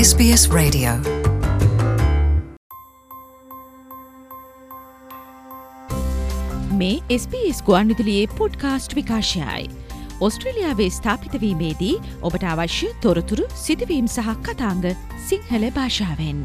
SBS Radio. මේ SBS ගුවන්විදුලියේ podcast විකාශයයි. ඔස්ට්‍රේලියාවේ ස්ථාපිත වීමේදී ඔබට අවශ්‍ය තොරතුරු සිදුවීම් සහ කතාංග සිංහල භාෂාවෙන්.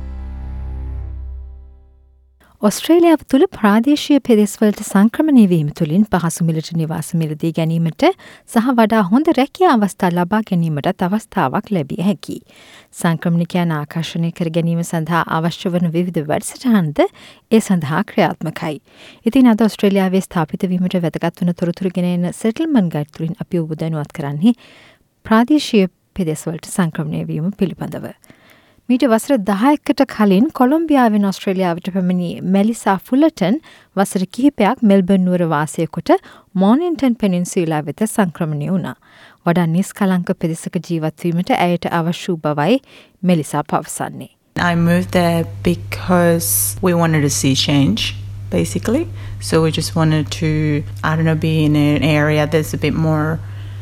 ඔස්ට්‍රේලියාව තුළ ප්‍රාදේශීය පෙදෙස්වලට සංක්‍රමණය වීම තුළින් පහසු මිලට නිවාස මිලදී ගැනීමට සහ වඩා හොඳ රැකියා අවස්ථා ලබා ගැනීමටත් අවස්ථාවක් ලැබිය හැකි. සංක්‍රමණිකයන් ආකර්ෂණය කර ගැනීම සඳහා අවශ්‍ය වන විවිධ වැඩසටහන්ද ඒ සඳහා ක්‍රියාත්මකයි. ඉතින් අද ඔස්ට්‍රේලියාවේ ස්ථාපිත වීමට වැදගත් වන තොරතුරු ගෙන එන සෙටල්මන්ට් ගයිඩ් තුළින් අපි ඔබ දැනුවත් කරන්නේ ප්‍රාදේශීය පෙදෙස්වලට සංක්‍රමණය වීම පිළිබඳව. මීට වසර 10කට කලින් කොලොම්බියාවෙන් ඔස්ට්‍රේලියාවට පැමිණි මෙලිසා ෆුලටන් වසර කිහිපයක් මෙල්බර්න් නුවර වාසය කොට මොනින්ටන් පෙනින්සියුලා වෙත සංක්‍රමණය වුණා. වඩා නිස්කලංක පෙදෙසක ජීවත් වීමට ඇයට අවශ්‍ය බවයි මෙලිසා පවසන්නේ. I moved there because we wanted to see change, basically. So we just wanted to, be in an area that's a bit more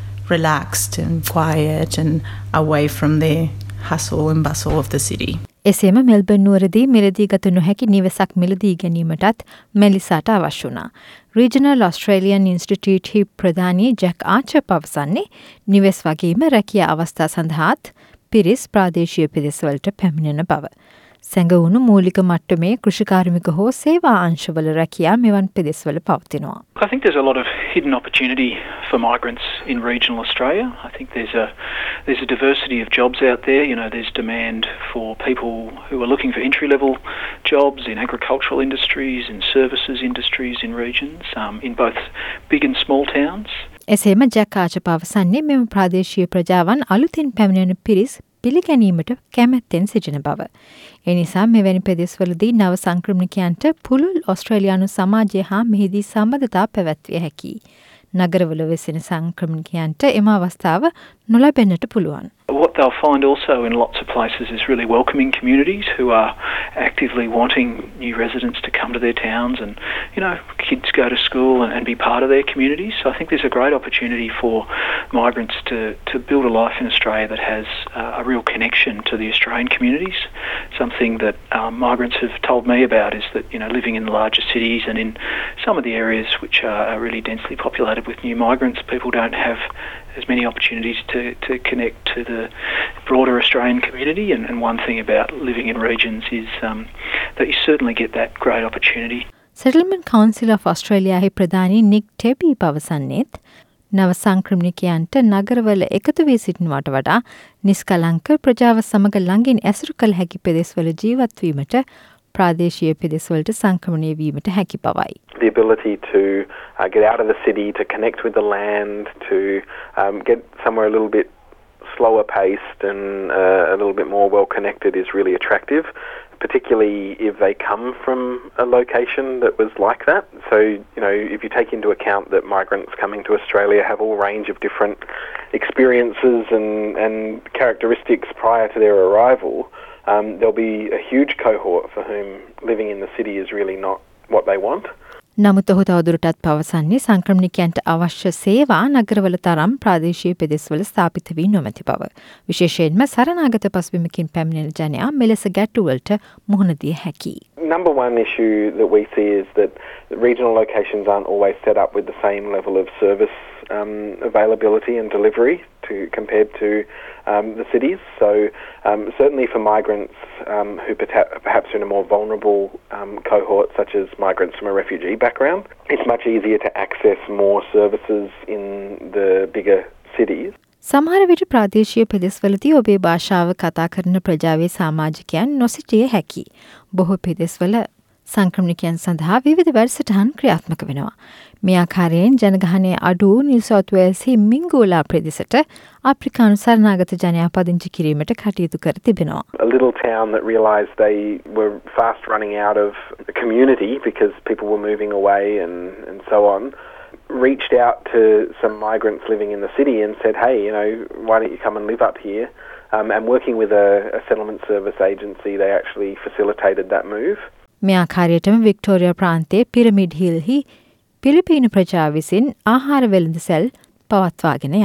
relaxed and quiet and away from the hustle and bustle of the city. එසේම Melbourne නුවරදී මිලදී ගත නොහැකි නිවසක් මිලදී ගැනීමටත් මෙලිසාට අවශ්‍ය වුණා. රීජනල් ඔස්ට්‍රේලියන් ඉන්ස්ටිටියුට් ප්‍රධානී ජැක් ආචර් පවසන්නේ නිවෙස් වගේම රැකියා අවස්ථා සඳහාත් පිරිස් ප්‍රාදේශීය පෙදෙස්වලට පැමිණෙන බව. සැඟවුණු මූලික මට්ටමේ කෘෂිකාර්මික හෝ සේවා අංශවල රැකියා මෙවන් පෙදෙස්වල පවතිනවා. I think there's a lot of hidden opportunity for migrants in regional Australia. I think there's a diversity of jobs out there. There's demand for people who are looking for entry-level jobs in agricultural industries, in services industries in regions, in both big and small towns. එසේම Jack Archer පවසන්නේ මෙම ප්‍රාදේශීය ප්‍රජාවන් අලුතින් පැමිණෙන පිරිස් පිළිගැනීමට කැමැත්තෙන් සිටින බව. එනිසා මෙවැනි පෙදෙස්වලදී නව සංක්‍රමණිකයන්ට පුළුල් ඔස්ට්‍රේලියානු සමාජය හා මෙහිදී සම්බන්ධතා පැවැත්විය හැකියි. නගරවල වෙසෙන සංක්‍රමණිකයන්ට එම අවස්ථාව නොලැබෙන්නට පුළුවන්. What they'll find also in lots of places is really welcoming communities who are actively wanting new residents to come to their towns and, kids go to school and be part of their communities. So I think there's a great opportunity for migrants to build a life in Australia that has a real connection to the Australian communities. Something that migrants have told me about is that, living in the larger cities and in some of the areas which are really densely populated with new migrants, people don't have as many opportunities to connect to the broader Australian community, and one thing about living in regions is that you certainly get that great opportunity. Settlement Council of Australia ප්‍රධානී නික් ටෙබි පවසන්නේත් නව සංක්‍රමණිකයන්ට නගරවල එකතු වී සිටිනවට වඩා නිස්කලංක ප්‍රජාව සමග ළඟින් ඇසුරු කළ හැකි පෙදෙස්වල ජීවත් වීමට ප්‍රාදේශීය පෙදෙස්වලට සංක්‍රමණය වීමට හැකි බවයි. The ability to get out of the city, to connect with the land, to get somewhere a little bit slower paced and a little bit more well connected is really attractive, particularly if they come from a location that was like that. So, if you take into account that migrants coming to Australia have all range of different experiences and characteristics prior to their arrival, there'll be a huge cohort for whom living in the city is really not what they want. නමුත් ඔහු තවදුරටත් පවසන්නේ සංක්‍රමණිකයන්ට අවශ්‍ය සේවා නගරවල තරම් ප්‍රාදේශීය පෙදෙස්වල ස්ථාපිත වී නොමැති බව. විශේෂයෙන්ම සරණාගත පසුබිමකින් පැමිණෙන ජනයා මෙලෙස ගැටුවලට මුහුණ දිය හැකියි. Number one issue that we see is that regional locations aren't always set up with the same level of service availability and delivery compared to the cities. So certainly for migrants who perhaps are in a more vulnerable cohort, such as migrants from a refugee background, it's much easier to access more services in the bigger cities. සමහර විට ප්‍රාදේශීය පෙදෙස්වලදී ඔබේ භාෂාව කතා කරන ප්‍රජාවේ සමාජිකයන් නොසිටිය හැකි. බොහෝ පෙදෙස්වල සංක්‍රමණිකයන් සඳහා විවිධ වැඩසටහන් ක්‍රියාත්මක වෙනවා. මේ ආකාරයෙන් ජනගහනය අඩු නිව් සවුත් වේල්ස්හි මිංගෝලා ප්‍රදේශයට අප්‍රිකානු සරණාගත ජනයා පදිංචි කිරීමට කටයුතු කර තිබෙනවා. A little town that realised they were fast running out of the community because people were moving away and so on, reached out to some migrants living in the city and said, hey, why don't you come and live up here? And working with a settlement service agency, they actually facilitated that move. මේ ආකාරයටම Victoria ප්‍රාන්තයේ pyramid හිල්හි පිලිපීන ප්‍රජාව විසින් ආහාර වෙළඳ සැල් පවත්වාගෙන යනවා.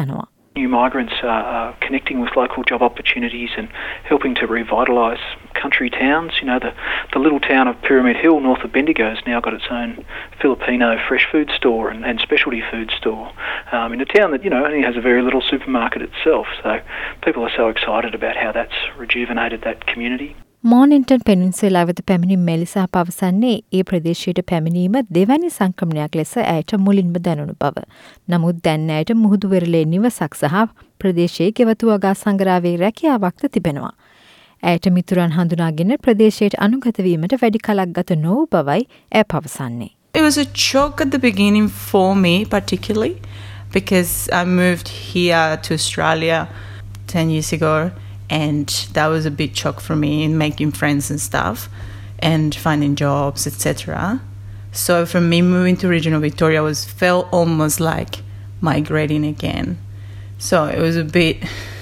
New migrants are connecting with local job opportunities and helping to revitalise country towns. You know, the little town of Pyramid Hill north of Bendigo has now got its own Filipino fresh food store and specialty food store in a town that, you know, only has a very little supermarket itself. So people are so excited about how that's rejuvenated that community. මෝනින්ටන් පෙනින්සුලා වෙත පැමිණි මෙලිසා පවසන්නේ ඒ ප්‍රදේශයට පැමිණීම දෙවැනි සංක්‍රමණයක් ලෙස ඇයට මුලින්ම දැනුණු බව. නමුත් දැන් ඇයට මුහුදු වෙරළේ නිවසක් සහ ප්‍රදේශයේ ගෙවතු වගා සංග්‍රහයේ රැකියාවක්ද තිබෙනවා. ඇයට මිතුරන් හඳුනාගෙන ප්‍රදේශයට අනුගත වීමට වැඩි කලක් ගත නොවූ බවයි ඇය පවසන්නේ. It was a shock at the beginning for me particularly because I moved here to Australia 10 years ago. And that was a big shock for me in making friends and stuff and finding jobs, etc. So for me, moving to regional Victoria felt almost like migrating again. So it was a bit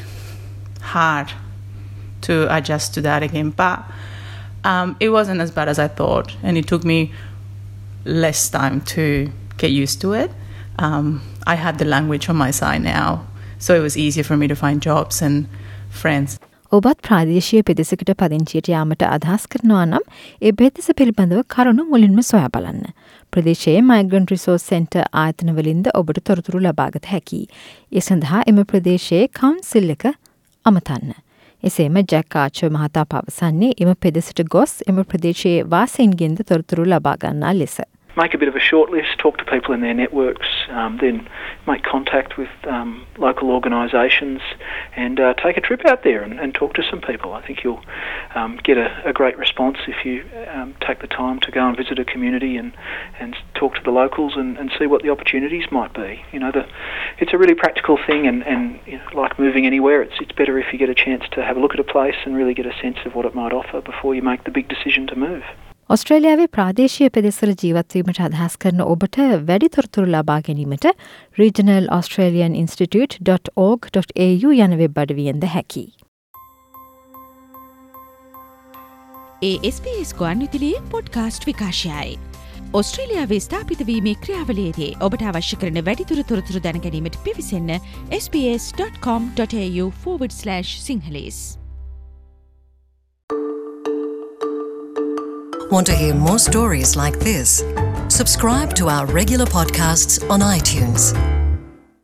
hard to adjust to that again. But it wasn't as bad as I thought. And it took me less time to get used to it. I had the language on my side now. So it was easier for me to find jobs and friends. ඔබත් ප්‍රාදේශීය පෙදෙසකට පදිංචියට යාමට අදහස් කරනවා නම් ඒ පෙදෙස පිළිබඳව කරුණු මුලින්ම සොයා බලන්න. ප්‍රදේශයේ මයිග්‍රන්ට් රිසෝස් සෙන්ටර් ආයතනවලින්ද ඔබට තොරතුරු ලබාගත හැකියි. ඒ සඳහා එම ප්‍රදේශයේ කවුන්සිල් එක අමතන්න. එසේම ජැක් ආචර් මහතා පවසන්නේ එම පෙදෙසට ගොස් එම ප්‍රදේශයේ වාසීන්ගෙන්ද තොරතුරු ලබා ගන්නා ලෙස. Make a bit of a short list, talk to people in their networks, then make contact with local organisations and take a trip out there and talk to some people. I think you'll get a great response if you take the time to go and visit a community and talk to the locals and see what the opportunities might be. You know, it's a really practical thing and you know, like moving anywhere, it's better if you get a chance to have a look at a place and really get a sense of what it might offer before you make the big decision to move. ඔස්ට්‍රේලියාවේ ප්‍රාදේශීය පෙදෙස්වල ජීවත් වීමට අදහස් කරන ඔබට වැඩි තොරතුරු ලබා ගැනීමට regionalaustralianinstitute.org.au යන වෙබ් අඩවියෙන්ද හැකියි. ඒ SBS ගුවන්විදුලියේ පොඩ්කාස්ට් විකාශයයි. ඔස්ට්‍රේලියාවේ ස්ථාපිත වීමේ ක්‍රියාවලියේදී ඔබට අවශ්‍ය කරන වැඩිදුර තොරතුරු දැන ගැනීමට පිවිසෙන්න sbs.com.au/sinhalese. Want to hear more stories like this? Subscribe to our regular podcasts on iTunes.